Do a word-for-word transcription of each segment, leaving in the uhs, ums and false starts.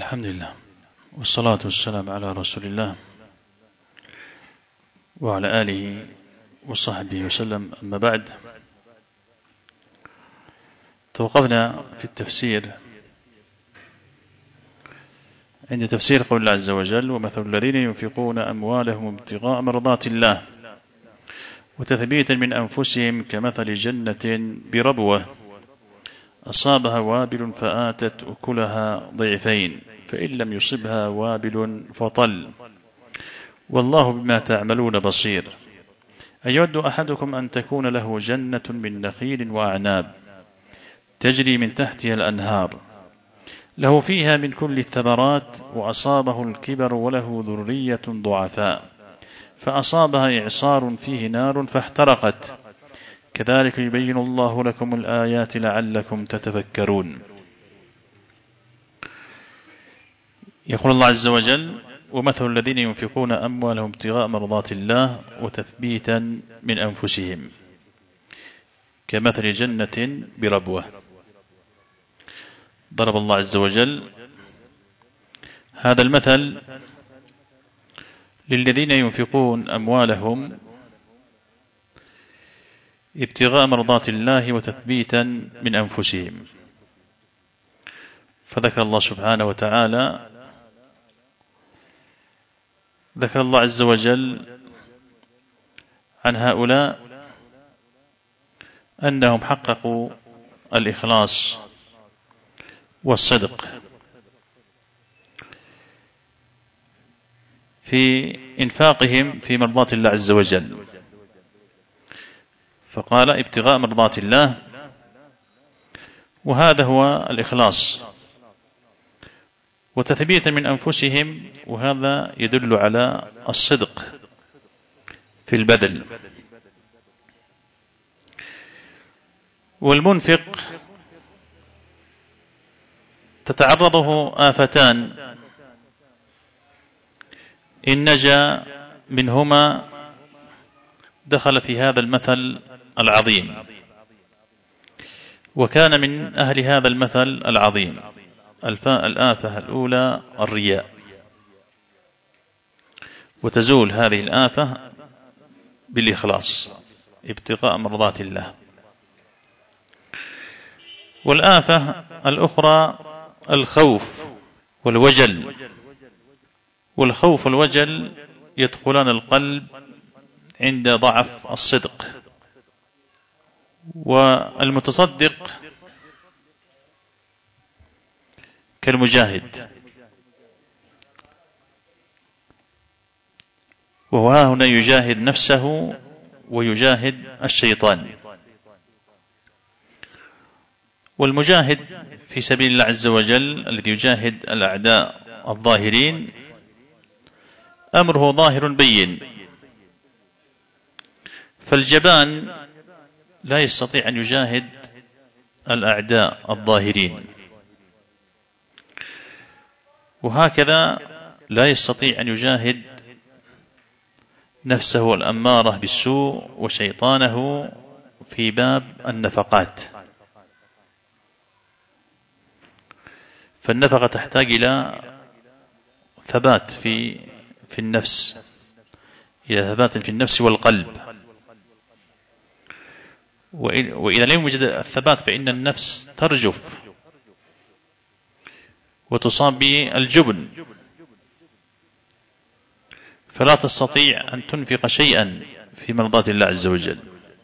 الحمد لله والصلاة والسلام على رسول الله وعلى آله وصحبه وسلم. أما بعد، توقفنا في التفسير عند تفسير قول الله عز وجل: ومثل الذين ينفقون أموالهم ابتغاء مرضات الله وتثبيتا من أنفسهم كمثل جنة بربوة أصابها وابل فآتت أكلها ضعفين فإن لم يصبها وابل فطل والله بما تعملون بصير. أيود أحدكم أن تكون له جنة من نخيل وأعناب تجري من تحتها الأنهار له فيها من كل الثمرات وأصابه الكبر وله ذرية ضعفاء فأصابها إعصار فيه نار فاحترقت كذلك يبين الله لكم الآيات لعلكم تتفكرون. يقول الله عز وجل: ومثل الذين ينفقون أموالهم ابتغاء مرضات الله وتثبيتا من أنفسهم كمثل جنة بربوة. ضرب الله عز وجل هذا المثل للذين ينفقون أموالهم ابتغاء مرضات الله وتثبيتا من أنفسهم، فذكر الله سبحانه وتعالى ذكر الله عز وجل عن هؤلاء أنهم حققوا الإخلاص والصدق في إنفاقهم في مرضات الله عز وجل، فقال ابتغاء مرضات الله، وهذا هو الإخلاص، وتثبيتا من أنفسهم، وهذا يدل على الصدق في البذل. والمنفق تتعرضه آفتان إن نجا منهما دخل في هذا المثل العظيم، وكان من أهل هذا المثل العظيم. الآفة الأولى الرياء، وتزول هذه الآفة بالإخلاص ابتغاء مرضات الله. والآفة الأخرى الخوف والوجل، والخوف والوجل يدخلان القلب عند ضعف الصدق. والمتصدق كالمجاهد، وهو هنا يجاهد نفسه ويجاهد الشيطان. والمجاهد في سبيل الله عز وجل الذي يجاهد الأعداء الظاهرين أمره ظاهر بين، فالجبان لا يستطيع أن يجاهد الأعداء الظاهرين، وهكذا لا يستطيع أن يجاهد نفسه الأمارة بالسوء وشيطانه في باب النفقات. فالنفقة تحتاج إلى ثبات في في النفس، إلى ثبات في النفس والقلب، وإذا لم يوجد الثبات فإن النفس ترجف وتصاب بالجبن، فلا تستطيع أن تنفق شيئا في مرضات الله عز وجل.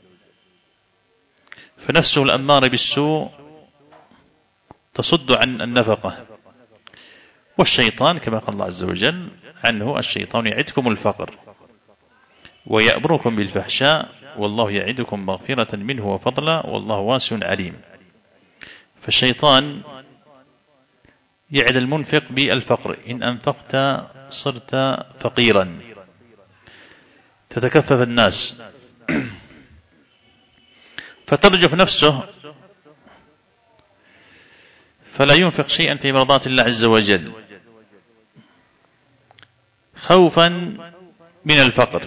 فنفسه الأمارة بالسوء تصد عن النفقة، والشيطان كما قال الله عز وجل عنه: الشيطان يعدكم الفقر ويأمركم بالفحشاء والله يعدكم مغفرة منه وفضلا والله واسع عليم. فالشيطان يعد المنفق بالفقر: إن أنفقت صرت فقيرا تتكفف الناس، فترجف نفسه فلا ينفق شيئا في مرضات الله عز وجل خوفا من الفقر.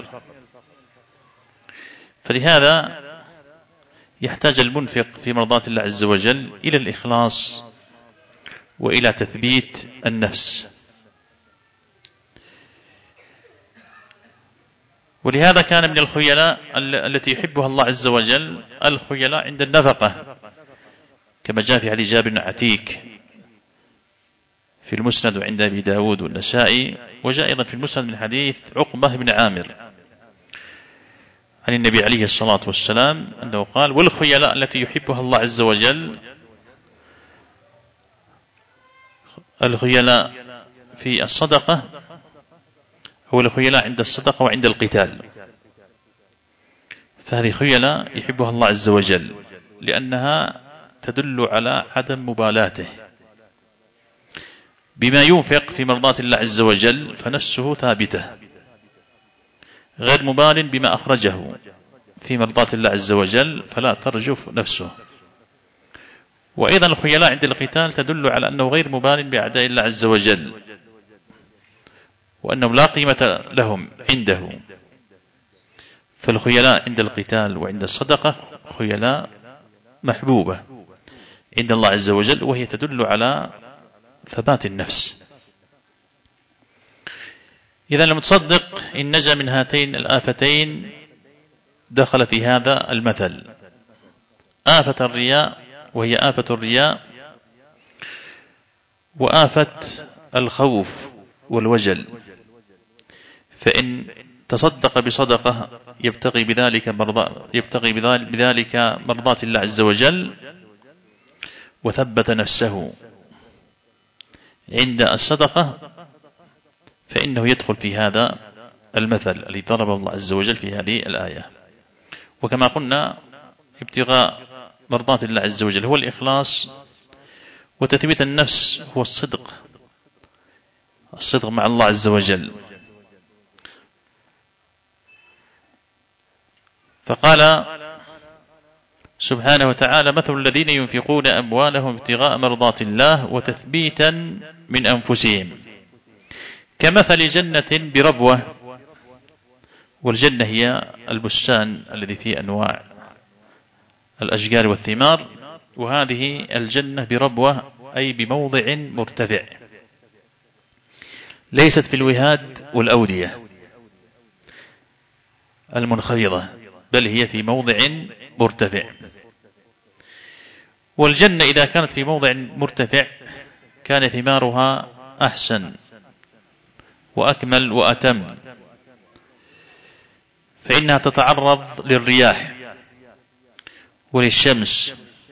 فلهذا يحتاج المنفق في مرضات الله عز وجل إلى الإخلاص وإلى تثبيت النفس. ولهذا كان من الخيلاء التي يحبها الله عز وجل الخيلاء عند النفقة، كما جاء في حديث جابر بن عتيك في المسند وعند أبي داود والنسائي، وجاء أيضا في المسند من حديث عقبة بن عامر عن النبي عليه الصلاة والسلام أنه قال: والخيلاء التي يحبها الله عز وجل الخيلاء في الصدقة، هو الخيلاء عند الصدقة وعند القتال. فهذه خيلاء يحبها الله عز وجل لأنها تدل على عدم مبالاته بما ينفق في مرضاة الله عز وجل، فنفسه ثابتة غير مبال بما أخرجه في مرضاة الله عز وجل، فلا ترجف نفسه. وأيضا الخيلاء عند القتال تدل على أنه غير مبال بأعداء الله عز وجل، وأنهم لا قيمة لهم عنده. فالخيلاء عند القتال وعند الصدقة خيلاء محبوبة عند الله عز وجل، وهي تدل على ثبات النفس. إذا المتصدق إن نجا من هاتين الآفتين دخل في هذا المثل: آفة الرياء، وهي آفة الرياء، وآفة الخوف والوجل. فإن تصدق بصدقة يبتغي بذلك مرضاة يبتغي بذلك مرضاة الله عز وجل وثبت نفسه عند الصدقة، فإنه يدخل في هذا المثل الذي ضربه الله عز وجل في هذه الآية. وكما قلنا ابتغاء مرضاة الله عز وجل هو الإخلاص، وتثبيت النفس هو الصدق الصدق مع الله عز وجل. فقال سبحانه وتعالى: مثل الذين ينفقون أموالهم ابتغاء مرضات الله وتثبيتا من أنفسهم كمثل جنة بربوة. والجنة هي البستان الذي فيه أنواع الأشجار والثمار، وهذه الجنة بربوة أي بموضع مرتفع، ليست في الوهاد والأودية المنخفضة، بل هي في موضع مرتفع. والجنة إذا كانت في موضع مرتفع كان ثمارها أحسن وأكمل وأتم، فإنها تتعرض للرياح وللشمس.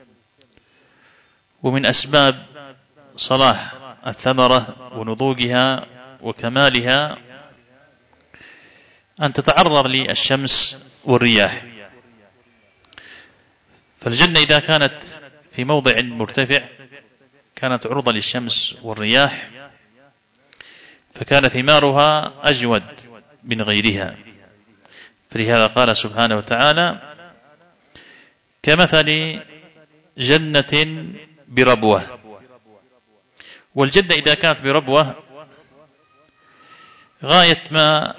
ومن أسباب صلاح الثمرة ونضوجها وكمالها أن تتعرض للشمس والرياح. فالجنة إذا كانت في موضع مرتفع كانت عرضة للشمس والرياح، فكان ثمارها أجود من غيرها. فلهذا قال سبحانه وتعالى: كمثل جنة بربوة. والجنة إذا كانت بربوة غاية ما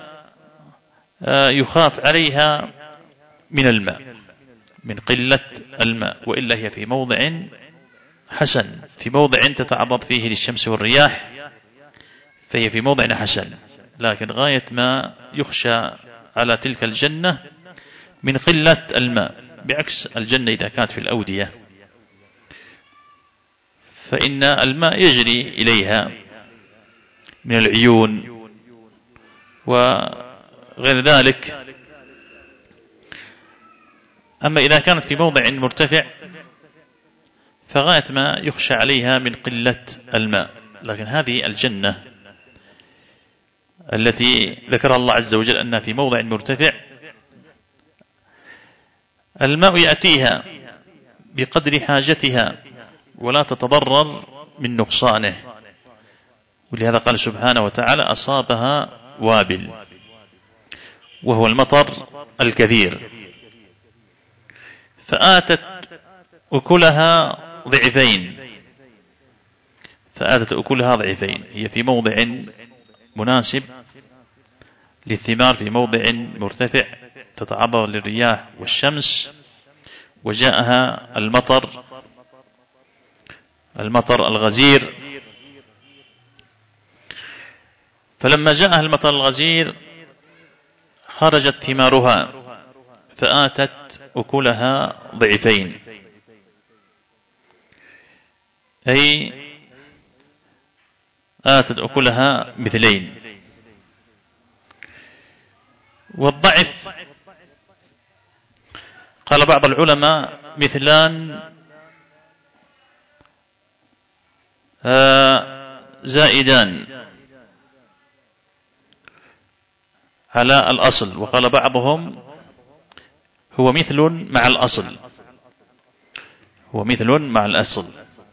يخاف عليها من الماء، من قلة الماء، وإلا هي في موضع حسن، في موضع تتعرض فيه للشمس والرياح فهي في موضع حسن. لكن غاية ما يخشى على تلك الجنة من قلة الماء، بعكس الجنة إذا كانت في الأودية فإن الماء يجري إليها من العيون وغير ذلك. أما إذا كانت في موضع مرتفع فغاية ما يخشى عليها من قلة الماء. لكن هذه الجنة التي ذكرها الله عز وجل أنها في موضع مرتفع الماء يأتيها بقدر حاجتها ولا تتضرر من نقصانه. ولهذا قال سبحانه وتعالى: أصابها وابل، وهو المطر الكثير، فآتت أكلها ضعفين فآتت أكلها ضعفين هي في موضع مناسب للثمار، في موضع مرتفع تتعرض للرياح والشمس، وجاءها المطر المطر الغزير فلما جاءها المطر الغزير خرجت ثمارها فآتت أكلها ضعفين، أي آتت أكلها مثلين. والضعف قال بعض العلماء مثلان زائدان على الأصل، وقال بعضهم هو مثل مع الأصل، هو مثل مع الأصل.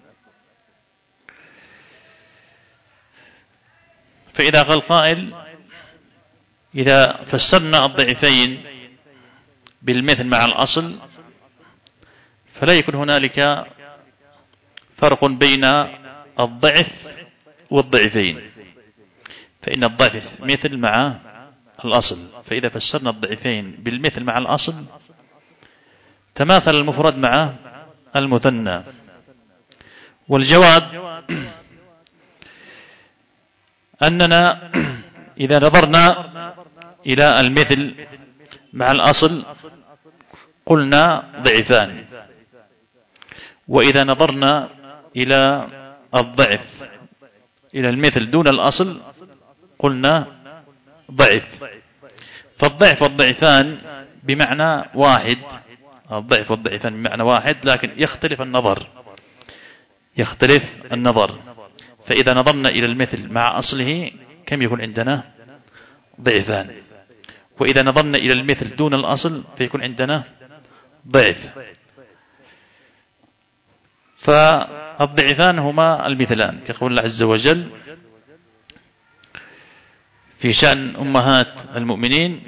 فإذا قال قائل إذا فسرنا الضعفين بالمثل مع الأصل فلا يكون هنالك فرق بين الضعف والضعفين، فإن الضعف مثل مع الأصل. فإذا فسرنا الضعفين بالمثل مع الأصل تماثل المفرد مع المثنى. والجواب أننا إذا نظرنا إلى المثل مع الأصل قلنا ضعفان، وإذا نظرنا إلى الضعف إلى المثل دون الأصل قلنا ضعف. فالضعف والضعفان بمعنى واحد، الضعف والضعفان بمعنى واحد، لكن يختلف النظر، يختلف النظر. فإذا نظرنا إلى المثل مع أصله كم يكون عندنا؟ ضعفان. وإذا نظرنا إلى المثل دون الأصل فيكون عندنا ضعف. فالضعفان هما المثلان، كقول الله عز وجل في شأن أمهات المؤمنين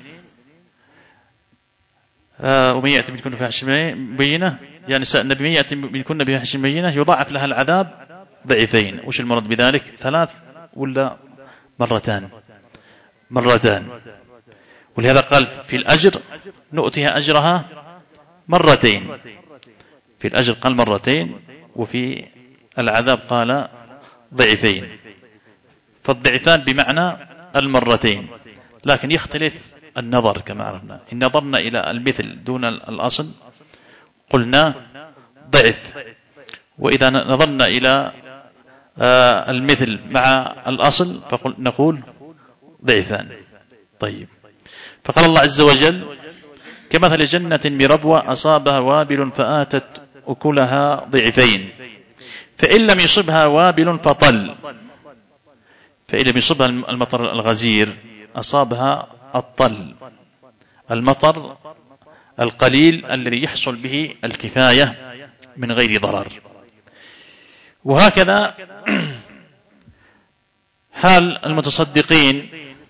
ومن يأتي منكن بفاحشة مبينة، يعني نساء النبي من يأتي منكن بفاحشة مبينة يضاعف لها العذاب ضعفين. وش المراد بذلك؟ ثلاث ولا مرتان؟ مرتان. ولهذا قال في الأجر نؤتيها أجرها مرتين، في الأجر قال مرتين، وفي العذاب قال ضعفين. فالضعفان بمعنى المرتين، لكن يختلف النظر كما عرفنا. إن نظرنا إلى المثل دون الأصل قلنا ضعف، وإذا نظرنا إلى المثل مع الأصل فنقول ضعفان. طيب، فقال الله عز وجل كمثل جنة بربوة أصابها وابل فآتت أكلها ضعفين فإن لم يصبها وابل فطل، فإن لم يصبها المطر الغزير أصابها الطل، المطر القليل الذي يحصل به الكفاية من غير ضرر. وهكذا حال المتصدقين،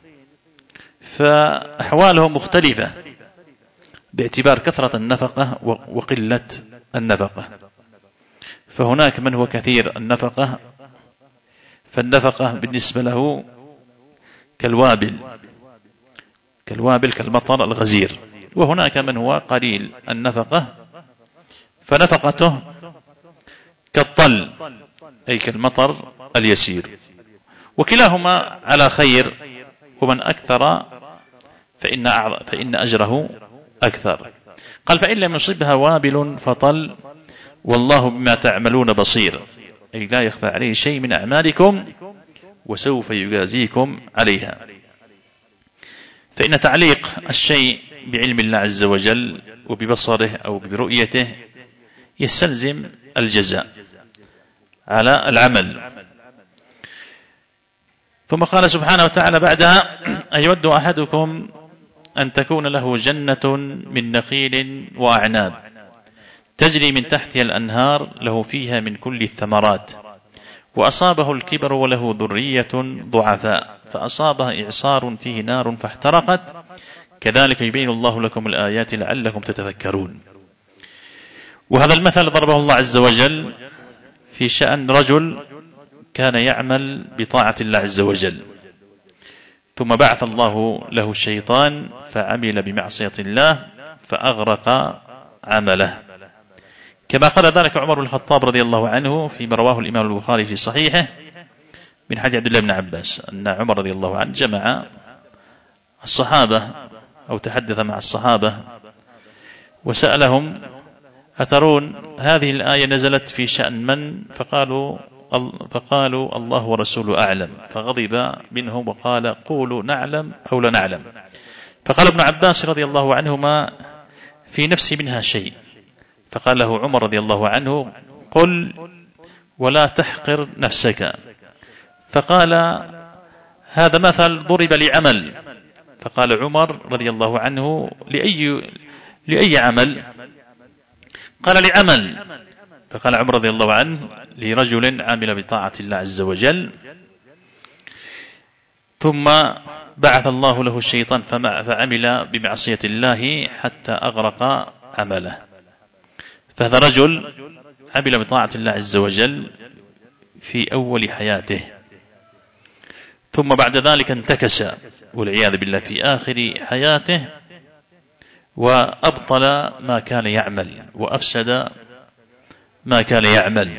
فأحوالهم مختلفة باعتبار كثرة النفقة وقلة النفقة. فهناك من هو كثير النفقة، فالنفقة بالنسبة له كالوابل كالوابل كالمطر الغزير. وهناك من هو قليل النفقة فنفقته كالطل أي كالمطر اليسير، وكلاهما على خير، ومن أكثر فإن, فإن أجره أكثر. قال فإن لم يصبها وابل فطل والله بما تعملون بصير، أي لا يخفى عليه شيء من أعمالكم وسوف يجازيكم عليها. فإن تعليق الشيء بعلم الله عز وجل وببصره أو برؤيته يستلزم الجزاء على العمل. ثم قال سبحانه وتعالى بعدها أيود أحدكم أن تكون له جنة من نخيل وأعناب تجري من تحتها الأنهار له فيها من كل الثمرات وأصابه الكبر وله ذرية ضعفاء فأصابها إعصار فيه نار فاحترقت كذلك يبين الله لكم الآيات لعلكم تتفكرون. وهذا المثل ضربه الله عز وجل في شأن رجل كان يعمل بطاعة الله عز وجل، ثم بعث الله له الشيطان فعمل بمعصية الله فأغرق عمله، كما قال ذلك عمر بن الخطاب رضي الله عنه فيما رواه الإمام البخاري في صحيحه من حديث عبد الله بن عباس أن عمر رضي الله عنه جمع الصحابة أو تحدث مع الصحابة وسألهم: أترون هذه الآية نزلت في شأن من؟ فقالوا فقالوا الله ورسوله أعلم. فغضب منهم وقال: قولوا نعلم أو لا نعلم. فقال ابن عباس رضي الله عنهما: في نفسي منها شيء. فقال له عمر رضي الله عنه: قل ولا تحقر نفسك. فقال: هذا مثل ضرب لعمل. فقال عمر رضي الله عنه: لأي, لأي عمل؟ قال: لعمل. فقال عمر رضي الله عنه: لرجل عمل بطاعة الله عز وجل ثم بعث الله له الشيطان فعمل بمعصية الله حتى أغرق عمله. فهذا رجل عمل بطاعة الله عز وجل في أول حياته، ثم بعد ذلك انتكس والعياذ بالله في آخر حياته، وأبطل ما كان يعمل وأفسد ما كان يعمل.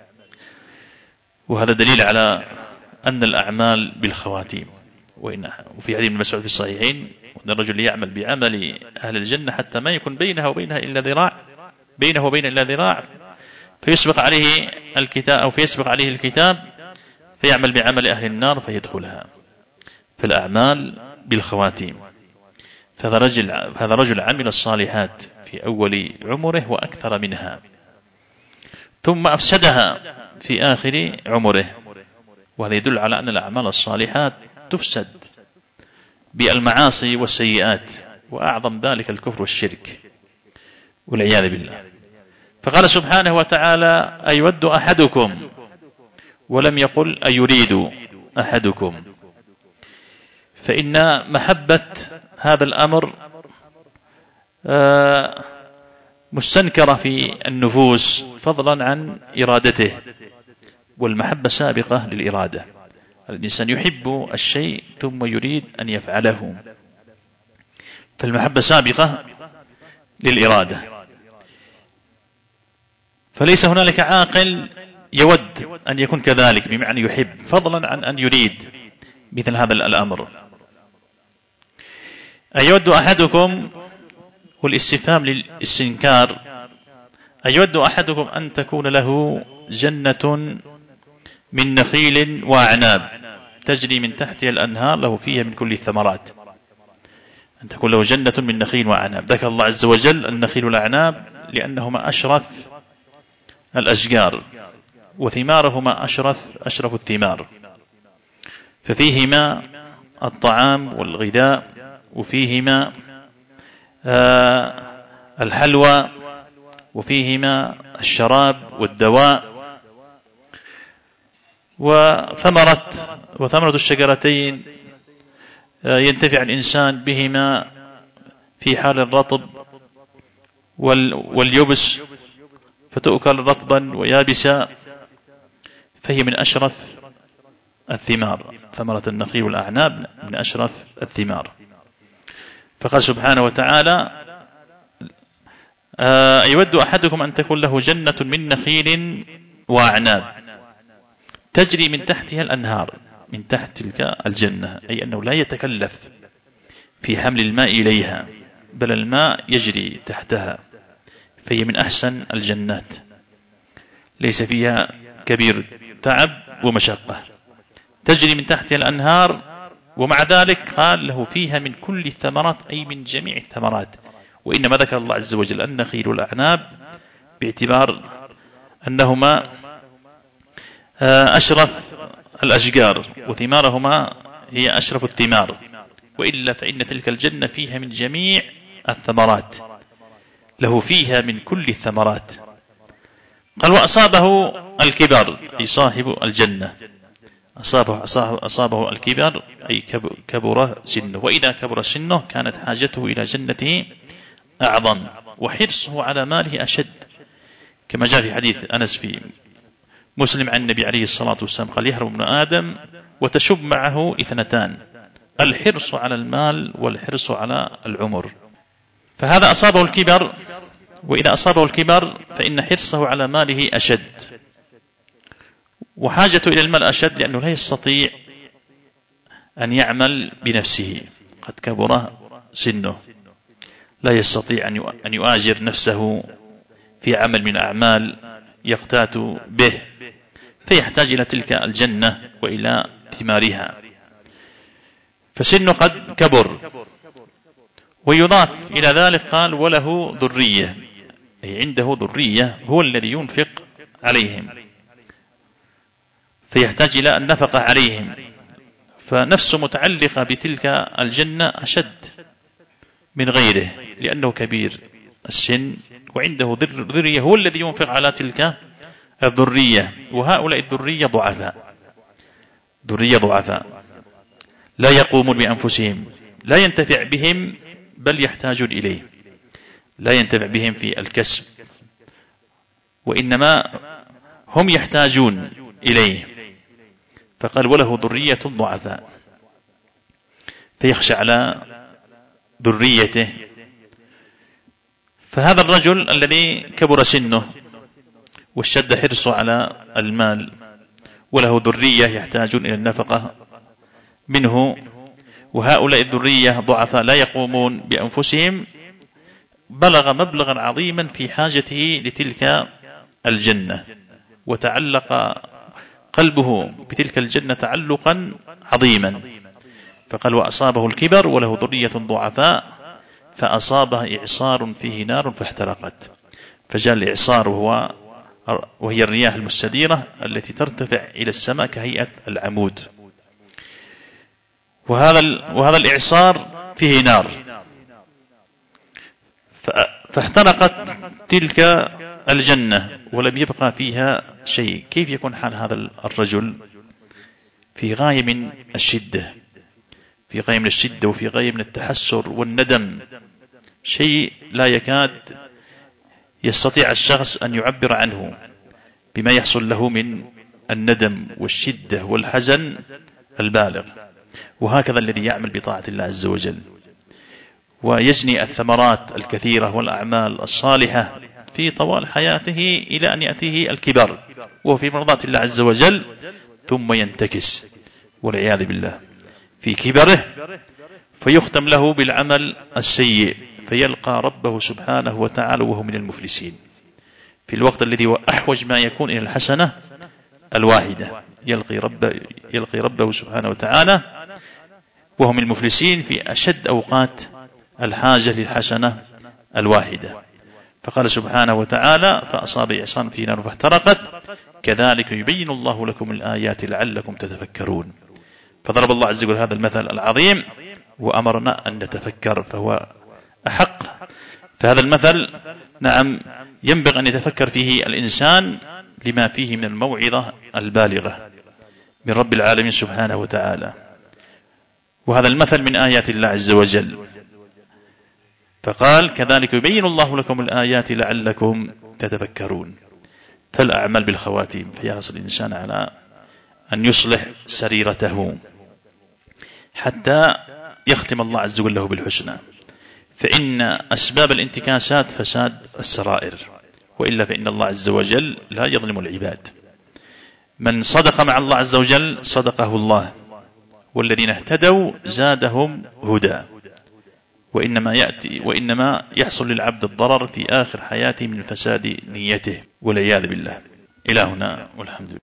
وهذا دليل على أن الأعمال بالخواتيم. وفي حديث ابن مسعود في الصحيحين: أن الرجل يعمل بعمل أهل الجنة حتى ما يكون بينها وبينها إلا ذراع بينه وبين إلا ذراع فيسبق عليه الكتاب أو فيسبق عليه الكتاب فيعمل بعمل أهل النار فيدخلها. فالأعمال بالخواتيم. فهذا رجل هذا رجل عمل الصالحات في أول عمره وأكثر منها، ثم أفسدها في آخر عمره. وهذا يدل على أن الأعمال الصالحات تفسد بالمعاصي والسيئات، وأعظم ذلك الكفر والشرك والعياذ بالله. فقال سبحانه وتعالى: أيود أحدكم، ولم يقل أيريد أحدكم. فإن محبة هذا الأمر مستنكرة في النفوس فضلا عن إرادته، والمحبة سابقة للإرادة. الإنسان يحب الشيء ثم يريد أن يفعله، فالمحبة سابقة للإرادة. فليس هنالك عاقل يود أن يكون كذلك بمعنى يحب فضلا عن أن يريد مثل هذا الأمر. أيود أحدكم، والاستفهام للاستنكار: أيود أحدكم أن تكون له جنة من نخيل وأعناب تجري من تحتها الأنهار له فيها من كل الثمرات، أن تكون له جنة من نخيل وأعناب. ذكر الله عز وجل النخيل والأعناب لأنهما أشرف الأشجار، وثمارهما أشرف أشرف الثمار، ففيهما الطعام والغذاء، وفيهما آه الحلوى، وفيهما الشراب والدواء. وثمرة وثمرة الشجرتين ينتفع الإنسان بهما في حال الرطب واليبس، فتؤكل رطبا ويابسا، فهي من أشرف الثمار. ثمرة النخيل والأعناب من أشرف الثمار. فقال سبحانه وتعالى: أيود أحدكم أن تكون له جنة من نخيل وأعناب تجري من تحتها الأنهار، من تحت تلك الجنة، أي أنه لا يتكلف في حمل الماء إليها، بل الماء يجري تحتها، فهي من أحسن الجنات، ليس فيها كبير تعب ومشقة، تجري من تحتها الأنهار. ومع ذلك قال له فيها من كل الثمرات، أي من جميع الثمرات. وإنما ذكر الله عز وجل النخيل والأعناب باعتبار أنهما أشرف الأشجار وثمارهما هي أشرف الثمار، وإلا فإن تلك الجنة فيها من جميع الثمرات، له فيها من كل الثمرات. قال: وأصابه الكبر، أي صاحب الجنة، أصابه, أصابه الكبر أي كبر سنه، وإذا كبر سنه كانت حاجته إلى جنته أعظم، وحرصه على ماله أشد، كما جاء في حديث أنس في مسلم عن النبي عليه الصلاة والسلام قال: يهرب ابن آدم وتشب معه اثنتان: الحرص على المال والحرص على العمر. فهذا أصابه الكبر، وإذا أصابه الكبر فإن حرصه على ماله أشد. وحاجته إلى المال أشد، لأنه لا يستطيع أن يعمل بنفسه، قد كبر سنه، لا يستطيع أن يؤاجر نفسه في عمل من أعمال يقتات به، فيحتاج إلى تلك الجنة وإلى ثمارها، فسنه قد كبر. ويضاف إلى ذلك قال وله ذرية، أي عنده ذرية هو الذي ينفق عليهم، فيحتاج إلى النفقة عليهم، فنفسه متعلقة بتلك الجنة أشد من غيره، لأنه كبير السن وعنده ذرية هو الذي ينفق على تلك الذرية. وهؤلاء الذرية ضعفاء، ذرية ضعفاء لا يقومون بأنفسهم، لا ينتفع بهم بل يحتاجون إليه، لا ينتفع بهم في الكسب، وإنما هم يحتاجون إليه. فقال وله ذرية ضعفاء، فيخشى على ذريته. فهذا الرجل الذي كبر سنه واشتد حرصه على المال وله ذرية يحتاجون إلى النفقة منه، وهؤلاء الذرية ضعفاء لا يقومون بأنفسهم، بلغ مبلغا عظيما في حاجته لتلك الجنة، وتعلق قلبه بتلك الجنة تعلقا عظيما. فقال وأصابه الكبر وله ذرية ضعفاء فأصابه إعصار فيه نار فاحترقت. فجاء الإعصار وهو وهي الرياح المستديرة التي ترتفع إلى السماء كهيئة العمود، وهذا وهذا الإعصار فيه نار، فاحترقت تلك الجنة ولم يبقى فيها شيء. كيف يكون حال هذا الرجل؟ في غاية من الشدة، في غاية من الشدة وفي غاية من التحسر والندم، شيء لا يكاد يستطيع الشخص أن يعبر عنه بما يحصل له من الندم والشدة والحزن البالغ. وهكذا الذي يعمل بطاعة الله عز وجل ويجني الثمرات الكثيرة والأعمال الصالحة في طوال حياته إلى أن يأتيه الكبر وهو في مرضاة الله عز وجل، ثم ينتكس والعياذ بالله في كبره، فيختم له بالعمل السيء، فيلقى ربه سبحانه وتعالى وهو من المفلسين، في الوقت الذي هو أحوج ما يكون إلى الحسنة الواحدة، يلقي, رب يلقي ربه سبحانه وتعالى وهو من المفلسين في أشد أوقات الحاجة للحسنة الواحدة. فقال سبحانه وتعالى فأصاب إعصار في نار فاحترقت كذلك يبين الله لكم الآيات لعلكم تتفكرون. فضرب الله عز وجل هذا المثل العظيم وأمرنا أن نتفكر، فهو أحق. فهذا المثل نعم ينبغي أن يتفكر فيه الإنسان لما فيه من الموعظة البالغة من رب العالمين سبحانه وتعالى، وهذا المثل من آيات الله عز وجل. فقال كذلك يبين الله لكم الآيات لعلكم تتفكرون. فالأعمال بالخواتيم، فيحرص الإنسان على أن يصلح سريرته حتى يختم الله عز وجل له بالحسنى، فإن أسباب الانتكاسات فساد السرائر، وإلا فإن الله عز وجل لا يظلم العباد. من صدق مع الله عز وجل صدقه الله، والذين اهتدوا زادهم هدى. وإنما يأتي وإنما يحصل للعبد الضرر في آخر حياته من فساد نيته والعياذ بالله. إلى هنا والحمد لله.